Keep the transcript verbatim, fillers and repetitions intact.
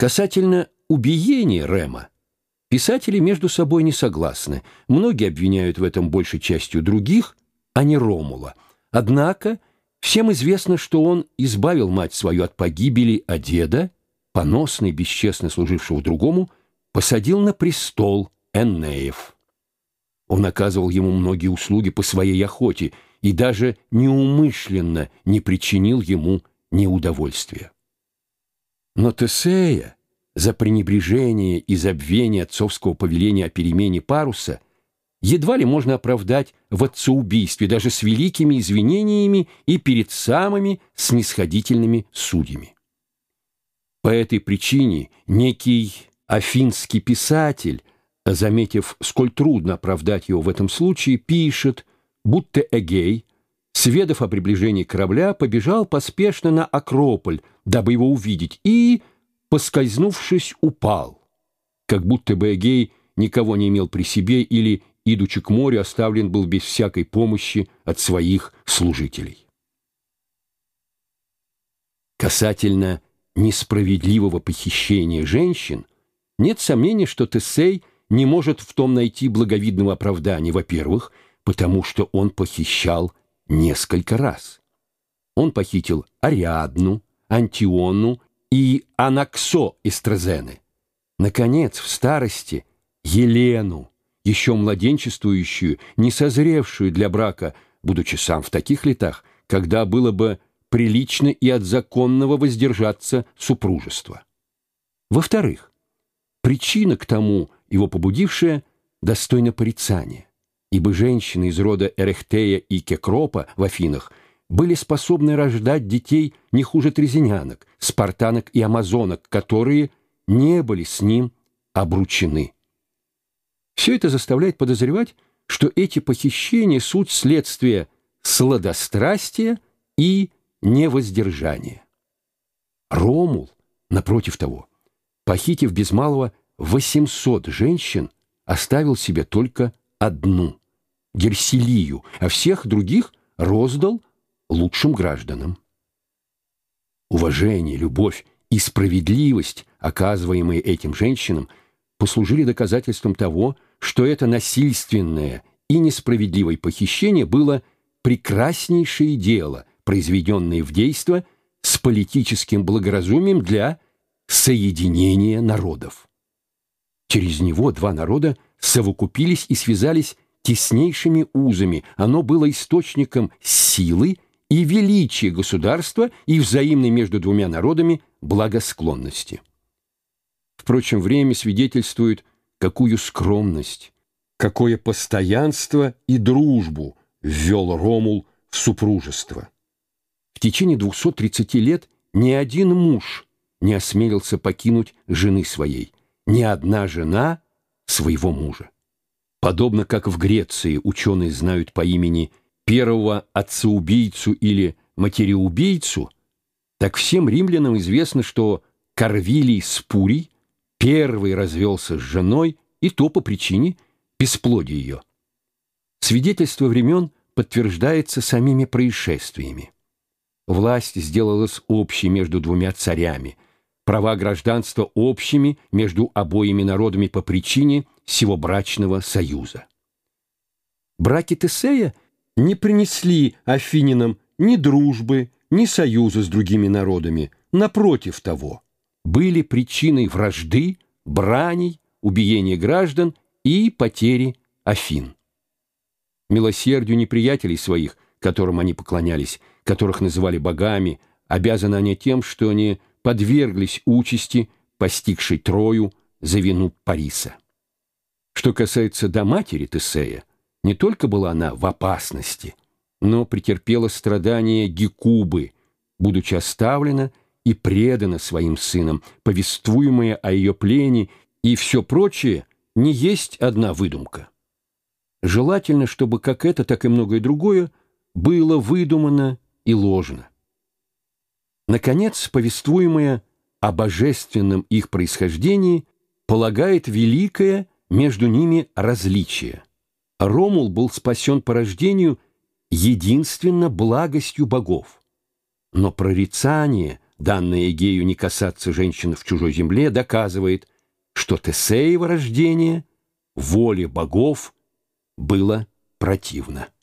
Касательно убиения Рема, писатели между собой не согласны. Многие обвиняют в этом большей частью других, а не Ромула. Однако всем известно, что он избавил мать свою от погибели, а деда, поносный, бесчестно служившего другому, посадил на престол Энеев. Он оказывал ему многие услуги по своей охоте и даже неумышленно не причинил ему неудовольствия. Но Тесея за пренебрежение и забвение отцовского повеления о перемене паруса едва ли можно оправдать в отцеубийстве даже с великими извинениями и перед самыми снисходительными судьями. По этой причине некий афинский писатель, заметив, сколь трудно оправдать его в этом случае, пишет, будто Эгей, сведав о приближении корабля, побежал поспешно на Акрополь, дабы его увидеть, и, поскользнувшись, упал, как будто бы Эгей никого не имел при себе или, идучи к морю, оставлен был без всякой помощи от своих служителей. Касательно несправедливого похищения женщин, нет сомнения, что Тесей не может в том найти благовидного оправдания, во-первых, потому что он похищал несколько раз. Он похитил Ариадну, Антиону и Анаксо из Трезены. Наконец, в старости, Елену, еще младенчествующую, не созревшую для брака, будучи сам в таких летах, когда было бы прилично и от законного воздержаться супружества. Во-вторых, причина к тому, его побудившая, достойна порицания, ибо женщины из рода Эрехтея и Кекропа в Афинах были способны рождать детей не хуже трезинянок, спартанок и амазонок, которые не были с ним обручены. Все это заставляет подозревать, что эти похищения — суть следствия сладострастия и невоздержания. Ромул, напротив того, похитив без малого восемьсот женщин, оставил себе только одну — Герсилию, а всех других роздал лучшим гражданам. Уважение, любовь и справедливость, оказываемые этим женщинам, послужили доказательством того, что это насильственное и несправедливое похищение было прекраснейшее дело, произведенное в действо с политическим благоразумием для соединения народов. Через него два народа совокупились и связались теснейшими узами. Оно было источником силы и величия государства и взаимной между двумя народами благосклонности. Впрочем, время свидетельствует, какую скромность, какое постоянство и дружбу ввел Ромул в супружество. В течение двухсот тридцати лет ни один муж не осмелился покинуть жены своей, ни одна жена своего мужа. Подобно как в Греции ученые знают по имени первого отца-убийцу или матереубийцу, так всем римлянам известно, что Корвилий Спурий первый развелся с женой, и то по причине бесплодия ее. Свидетельство времен подтверждается самими происшествиями. Власть сделалась общей между двумя царями, права гражданства общими между обоими народами по причине сего брачного союза. Браки Тесея не принесли афининам ни дружбы, ни союза с другими народами, напротив того, были причиной вражды, браней, убиения граждан и потери Афин. Милосердию неприятелей своих, которым они поклонялись, которых называли богами, обязаны они тем, что они подверглись участи, постигшей Трою за вину Париса. Что касается до матери Тесея, не только была она в опасности, но претерпела страдания Гекубы, будучи оставлена и предана своим сынам, повествуемое о ее плене и все прочее не есть одна выдумка. Желательно, чтобы как это, так и многое другое было выдумано и ложно. Наконец, повествуемое о божественном их происхождении полагает великое между ними различие. Ромул был спасен по рождению единственно благостью богов, но прорицание данное Эгею не касаться женщин в чужой земле, доказывает, что Тесеево рождение воле богов было противно.